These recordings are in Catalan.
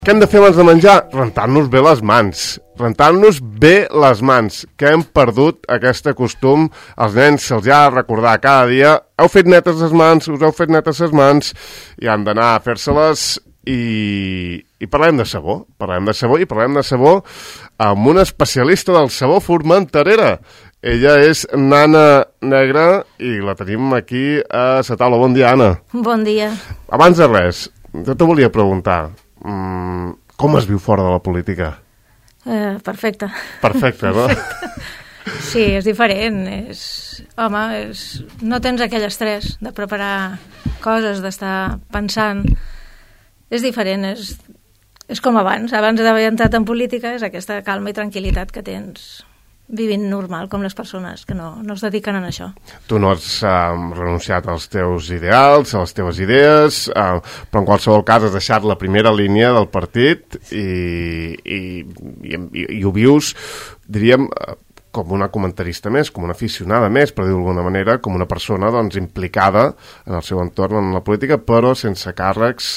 Què hem de fer abans de menjar? Rentar-nos bé les mans. Rentar-nos bé les mans, que hem perdut aquest costum. Els nens se'ls ha de recordar cada dia. Heu fet netes les mans, us heu fet netes les mans, i han d'anar a fer-se-les. I parlem de sabó. Parlem de sabó amb una especialista del sabó Formenterera. Ella és Nana Negra i la tenim aquí a sa taula. Bon dia, Anna. Bon dia. Abans de res, jo te volia preguntar, com es viu fora de la política? Perfecte. Perfecte, no? Sí, és diferent. No tens aquell estrès de preparar coses, d'estar pensant. És diferent, és com abans. Abans d'haver entrat en política és aquesta calma i tranquil·litat que tens vivint normal, com les persones que no es dediquen a això. Tu no has renunciat als teus ideals, a les teves idees, però en qualsevol cas has deixat la primera línia del partit i ho vius, diríem, com una comentarista més, com una aficionada més, per dir-ho d'alguna manera, com una persona doncs, implicada en el seu entorn, en la política, però sense càrrecs,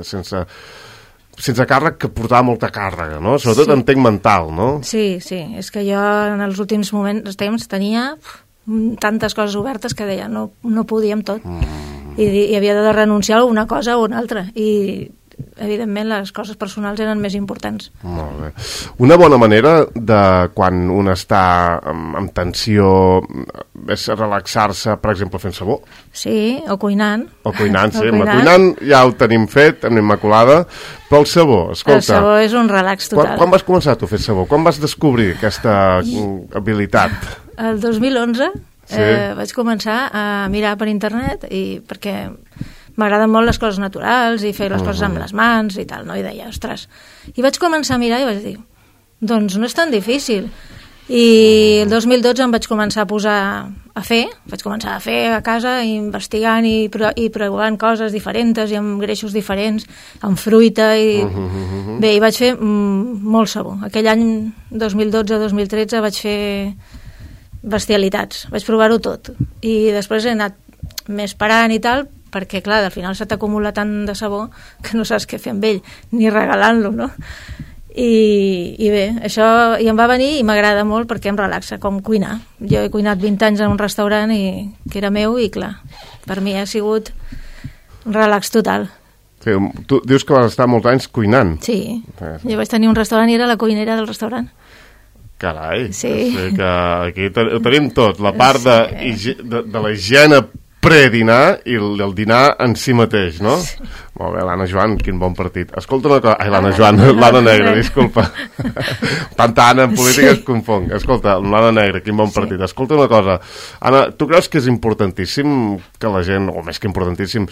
sense càrrec, que portava molta càrrega, no? Sobretot entenc mental, no? Sí, és que jo en els últims temps tenia tantes coses obertes que deia, no podia amb tot. I havia de renunciar a alguna cosa o una altra. I evidentment les coses personals eren més importants. Molt bé. Una bona manera de quan un està amb tensió és relaxar-se, per exemple, fent sabó? Sí, o cuinant. O cuinant, sí. Cuinant ja ho tenim fet, amb l'Immaculada, però el sabó, escolta... El sabó és un relax total. Quan vas començar tu a fer sabó? Quan vas descobrir aquesta habilitat? El 2011 vaig començar a mirar per internet perquè m'agraden molt les coses naturals i fer les coses amb les mans i tal, no? I deia, ostres... I vaig començar a mirar i vaig dir, doncs no és tan difícil. I el 2012 em vaig començar vaig començar a fer a casa, investigant i provant coses diferents i amb greixos diferents, amb fruita i... Bé, i vaig fer molt sabó. Aquell any 2012-2013 vaig fer bestialitats, vaig provar-ho tot. I després he anat més parant i tal, perquè, clar, al final se t'acumula tant de sabó que no saps què fer amb ell, ni regalant-lo, no? I bé, això i em va venir i m'agrada molt perquè em relaxa, com cuinar. Jo he cuinat 20 anys en un restaurant que era meu i, clar, per mi ha sigut un relax total. Sí, tu dius que vas estar molts anys cuinant. Sí, jo vaig tenir un restaurant i era la cuinera del restaurant. Carai, sí. Que aquí ho tenim tot, la part de la higiene predinar i el dinar en si mateix, no? Sí. Molt bé, l'Anna Joan, quin bon partit. Escolta una cosa... Ai, l'Anna Joan, l'Anna Negra, disculpa. Tanta Anna en política es confong. Escolta, l'Anna Negra, quin bon partit. Escolta una cosa. Anna, tu creus que és importantíssim que la gent, o més que importantíssim,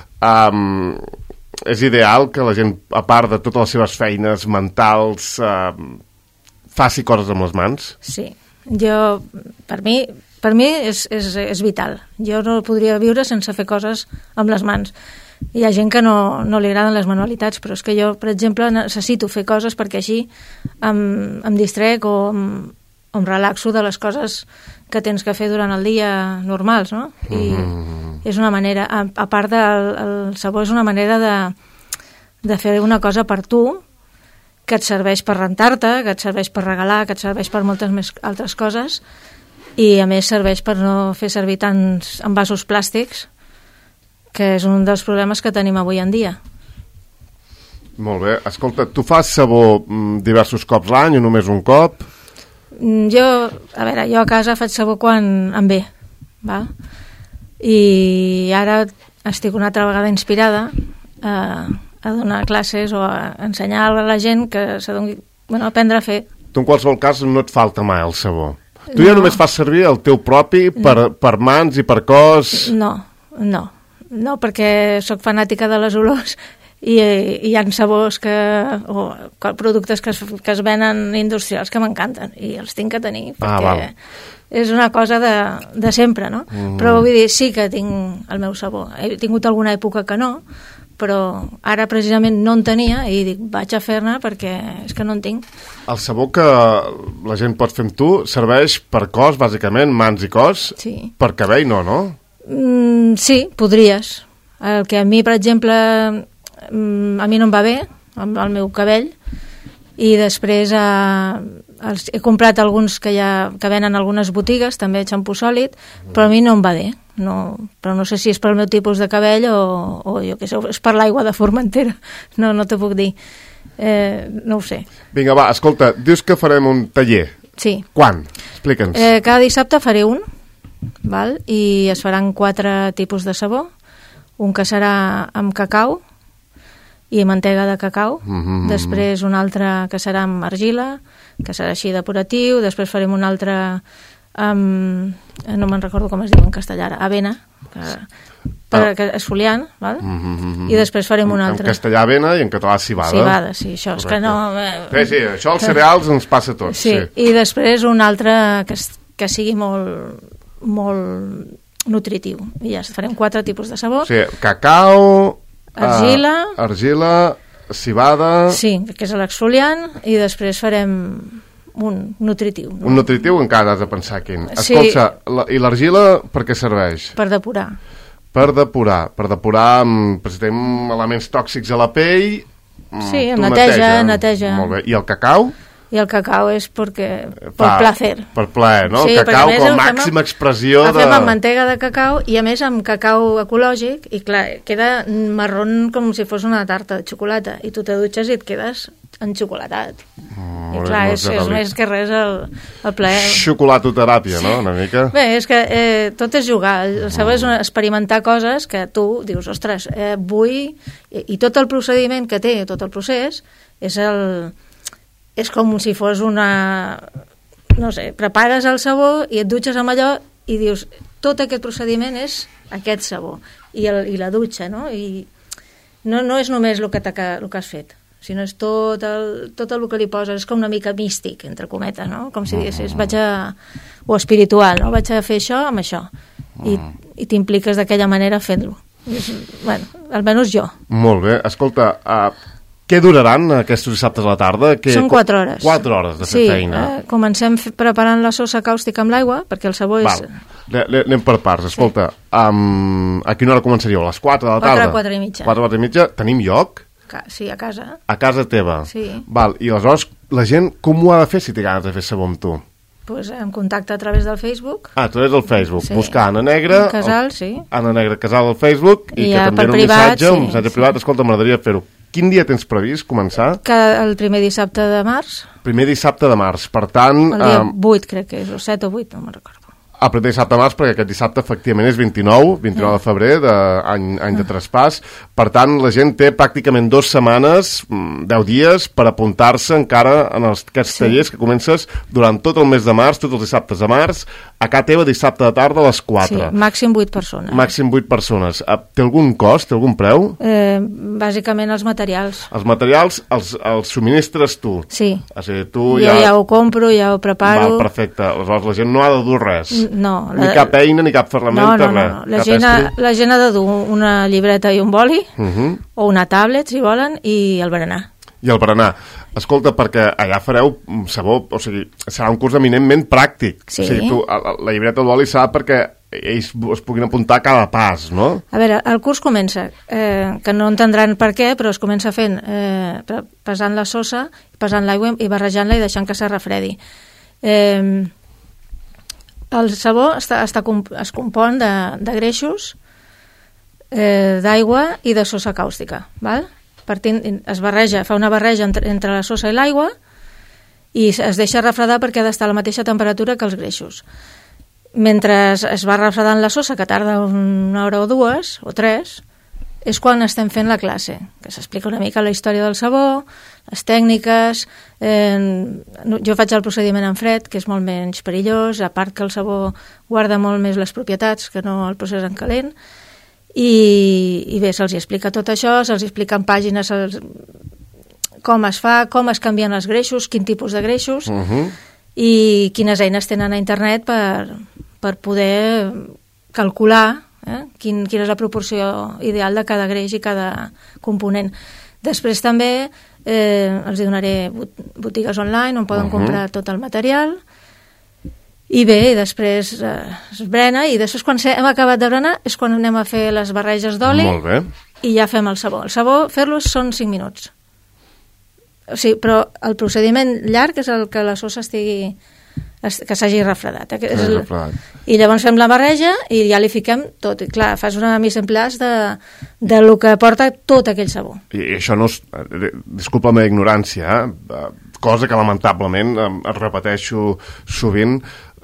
és ideal que la gent, a part de totes les seves feines mentals, faci coses amb les mans? Sí. Per mi és vital. Jo no podria viure sense fer coses amb les mans. Hi ha gent que no li agraden les manualitats, però és que jo, per exemple, necessito fer coses perquè així em distrec o em relaxo de les coses que tens que fer durant el dia normals, no? I és una manera, a part del sabó, és una manera de fer una cosa per tu que et serveix per rentar-te, que et serveix per regalar, que et serveix per moltes més altres coses, i a més serveix per no fer servir tants envasos plàstics, que és un dels problemes que tenim avui en dia. Molt bé. Escolta, tu fas sabó diversos cops l'any o només un cop? Jo a casa faig sabó quan em ve, val? I ara estic una altra vegada inspirada a donar classes o a ensenyar a la gent que s'adoni, a aprendre a fer. Tu en qualsevol cas no et falta mai el sabó. Tu ja només fas servir el teu propi per mans i per cos? No, perquè sóc fanàtica de les olors i hi ha sabors o productes que es venen industrials que m'encanten i els tinc que tenir perquè és una cosa de sempre, no? Però vull dir, sí que tinc el meu sabó. He tingut alguna època que no, però ara precisament no en tenia i dic, vaig a fer-ne perquè és que no en tinc. El sabó que la gent pot fer amb tu serveix per cos, bàsicament, mans i cos? Sí. Per cabell no? Sí, podries. El que a mi, per exemple, a mi no em va bé, amb el meu cabell, i després he comprat alguns que venen a algunes botigues, també xampú sòlid, però a mi no em va bé. Però no sé si és pel meu tipus de cabell o jo què sé, és per l'aigua de Formentera, no t'ho puc dir, no ho sé. Vinga, va, escolta, dius que farem un taller. Sí. Quan? Explica'ns. Cada dissabte faré un, val? I es faran 4 tipus de sabó, un que serà amb cacau i mantega de cacau, després un altre que serà amb argila, que serà així depuratiu, després farem un altre no me'n recordo com es diu en castellà ara, avena, que esfoliant, val? I després farem un altre. En castellà avena i en català cibada. Cibada, sí, això, és que no... Sí, això als cereals ens passa a tots. Sí, i després un altre que sigui molt nutritiu. I ja farem 4 tipus de sabó. Sí, cacau, argila, cibada... Sí, que és l'exfoliant, i després farem un nutritiu. No? Un nutritiu encara has de pensar quin. Escolta, i l'argila per què serveix? Per depurar. Per depurar, per si tenim elements tòxics a la pell... Sí, neteja. Molt bé. I el cacau? I el cacau és per placer. Per plaer, no? Sí, el cacau com a màxima expressió de... El fem amb mantega de cacau i a més amb cacau ecològic i clar, queda marrón com si fos una tarta de xocolata i tu te dutxes i et quedes enxocolatat. I clar, és més que res el plaer. Xocolatoteràpia, no? Una mica. Bé, és que tot és jugar. El sabó és experimentar coses que tu dius, ostres, vull... I tot el procediment que té, tot el procés, és com si fos una... No sé, prepares el sabó i et dutxes amb allò i dius, tot aquest procediment és aquest sabó. I la dutxa, no? I no és només el que has fet, sinó és tot el que li poses, és com una mica místic, entre cometes, no? Com si diguessis, o espiritual, no? Vaig a fer això amb això. I t'impliques d'aquella manera fent-lo. Bueno, almenys jo. Molt bé. Escolta, què duraran aquests dissabtes a la tarda? Són 4 hores. 4 hores de fer feina. Sí, comencem preparant la sosa càustica amb l'aigua, perquè el sabó és... Anem per parts. Escolta, a quina hora començaríeu? A les 4 de la tarda? 4 i mitja. 4 i mitja. Tenim lloc? Sí, a casa. A casa teva? Sí. Val, i aleshores la gent com ho ha de fer si té ganes de fer sabó amb tu? Pues en contacte a través del Facebook. A través del Facebook. Sí. Buscar Anna Negra. Casal, sí. Anna Negra Casal al Facebook i que també un missatge privat. Escolta, m'agradaria fer-ho. Quin dia tens previst començar? El primer dissabte de març. Primer dissabte de març, per tant... El dia 8 crec que és, o 7 o 8, no me'n recordo. El primer dissabte de març, perquè aquest dissabte efectivament és 29 de febrer, any de traspàs. Per tant, la gent té pràcticament 2 setmanes, 10 dies, per apuntar-se encara en aquests tallers que comences durant tot el mes de març, tots els dissabtes de març, a casa teva dissabte de tarda a les 4. Sí, màxim 8 persones. Màxim 8 persones. Té algun cost, té algun preu? Bàsicament els materials. Els materials els subministres tu? Sí. O sigui, tu jo ja ho compro, ja ho preparo. Val, perfecte. Aleshores la gent no ha de dur res. No. Ni cap eina, ni cap ferramenta, res. La gent ha de dur una llibreta i un boli, o una tablet, si volen, i el berenar. I el berenar. Escolta, perquè allà fareu sabó, o sigui, serà un curs eminentment pràctic. Sí. O sigui, la llibreta i el boli serà perquè ells es puguin apuntar a cada pas, no? A veure, el curs comença, que no entendran per què, però es comença fent, pesant la sosa, pesant l'aigua i barrejant-la i deixant que se refredi. El sabó es compon de greixos, d'aigua i de sosa càustica, val? Es barreja, fa una barreja entre la sosa i l'aigua i es deixa refredar perquè ha d'estar a la mateixa temperatura que els greixos. Mentre es va refredant la sosa, que tarda 1 hora o 2 o 3, és quan estem fent la classe, que s'explica una mica la història del sabó, les tècniques. Jo faig el procediment en fred, que és molt menys perillós, a part que el sabó guarda molt més les propietats que no el procés en calent. I bé, se'ls explica tot això, se'ls explica en pàgines com es fa, com es canvien els greixos, quin tipus de greixos, i quines eines tenen a internet per poder calcular quina és la proporció ideal de cada greix i cada component. Després també els donaré botigues online on poden comprar tot el material i bé, després es brena i després quan hem acabat de brenar és quan anem a fer les barreges d'oli i ja fem el sabó. El sabó, fer-lo són 5 minuts. O sigui, però el procediment llarg és el que la sosa estigui... que s'hagi refredat. I llavors fem la barreja i ja li fiquem tot. I clar, fas una mise en place de lo que porta tot aquell sabó. I això no és... Disculpa la meva ignorància, cosa que lamentablement es repeteixo sovint,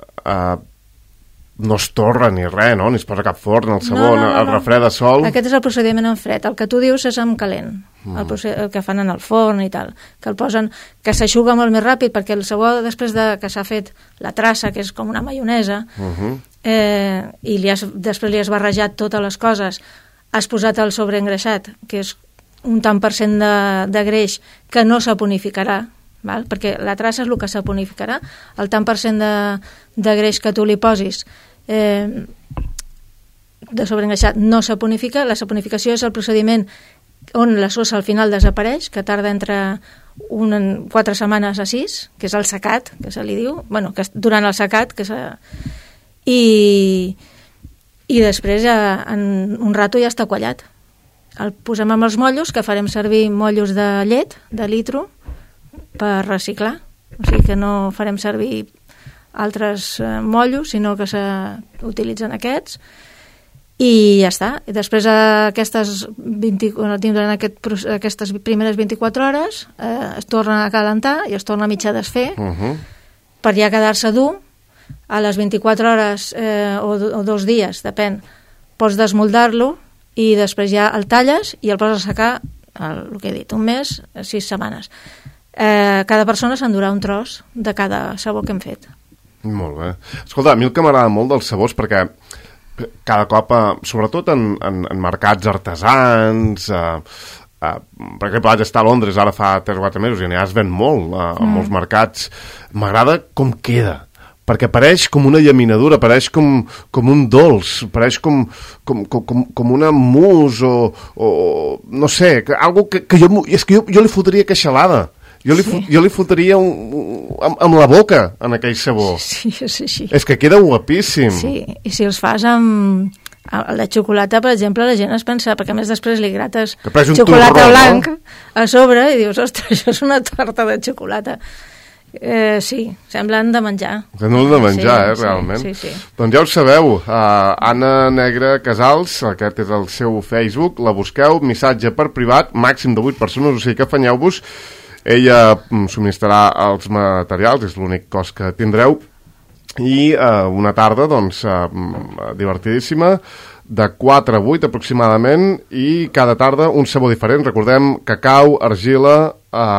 no es torra ni res, no? Ni es posa cap forn al sabó, el refreda sol. Aquest és el procediment en fred. El que tu dius és en calent, el que fan en el forn i tal, que el posen, que s'aixuga molt més ràpid, perquè el sabó, després que s'ha fet la traça, que és com una maionesa, i després li has barrejat totes les coses, has posat el sobreengreixat, que és un tant per cent de greix que no saponificarà, val? Perquè la traça és el que saponificarà, el tant per cent de greix que tu li posis de sobreengreixat no saponifica. La saponificació és el procediment on la sosa al final desapareix, que tarda entre 4 setmanes a 6, que és el secat, que se li diu, bueno, que durant el secat, i després ja en un rato ja està quallat. El posem amb els mollos, que farem servir mollos de llet, de litro, per reciclar, o sigui que no farem servir altres mollos, sinó que s'utilitzen aquests, i ja està. I després aquestes primeres 24 hores es torna a calentar i es torna a mitjà desfer per ja quedar-se dur. A les 24 hores o 2 dies, depèn, pots desmoldar-lo i després ja el talles i el poses a secar, el que he dit, un mes, 6 setmanes. Cada persona s'endurà un tros de cada sabó que hem fet. Molt bé. Escolta, a mi el que m'agrada molt dels sabors, perquè cada cop, sobretot en mercats artesans, per exemple, vaig estar a Londres ara fa 3 o 4 mesos i allà es ven molt a molts mercats. M'agrada com queda, perquè pareix com una llaminadura, pareix com un dolç, pareix com una mousse o no sé, algo que jo li fotria queixalada. Jo li fotria amb la boca en aquell sabó. Sí, és així. És que queda guapíssim. Sí, i si els fas amb la xocolata, per exemple, la gent es pensa, perquè a més després li grates xocolata turró, blanc, no? A sobre i dius, ostres, això és una torta de xocolata. Sí, semblen de menjar. Semblen de menjar, realment. Sí. Doncs ja ho sabeu, Anna Negra Casals, aquest és el seu Facebook, la busqueu, missatge per privat, màxim de 8 persones, o sigui que afanyeu-vos. Ella subministrarà els materials, és l'únic cost que tindreu, i una tarda doncs divertidíssima, de 4 a 8 aproximadament, i cada tarda un sabó diferent. Recordem, cacau, argila,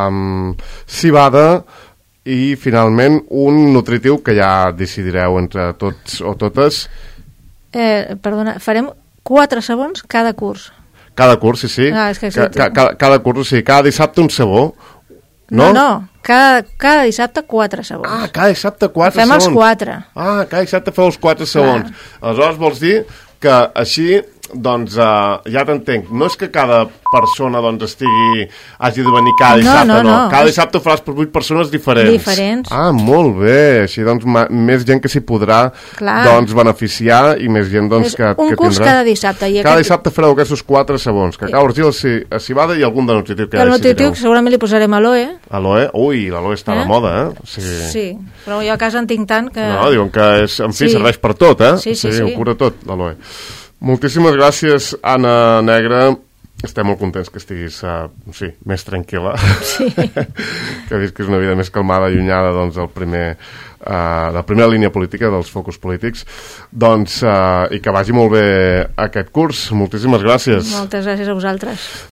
civada i finalment un nutritiu que ja decidireu entre tots o totes. Perdona, farem 4 sabons cada curs. Cada curs, sí. Cada curs, o sigui, cada dissabte un sabó. No, cada dissabte 4 sabons. Cada dissabte 4 fem sabons. Els 4. Cada dissabte feu els 4 sabons. Aleshores vols dir que així, doncs, ja t'entenc, no és que cada persona doncs hagi de venir cada dissabte, no. Cada dissabte ho faràs per 8 persones diferents. Molt bé, així doncs més gent que s'hi podrà doncs beneficiar i més gent doncs que tindrà. Un curs cada dissabte. Cada dissabte fareu aquests 4 sabons, cacau, argila, civada i algun de nutritiu que ja decidireu. El nutritiu segurament li posarem aloe. Aloe? Ui, l'aloe està a la moda, Sí, però jo a casa en tinc tant que... No, diuen que serveix per tot, Sí. Ho cura tot, l'aloe. Moltíssimes gràcies, Anna Negra. Estem molt contents que estiguis més tranquil·la. Sí. Que vist que és una vida més calmada, allunyada doncs, de la primera línia política, dels focus polítics. Doncs, i que vagi molt bé aquest curs. Moltíssimes gràcies. Moltes gràcies a vosaltres.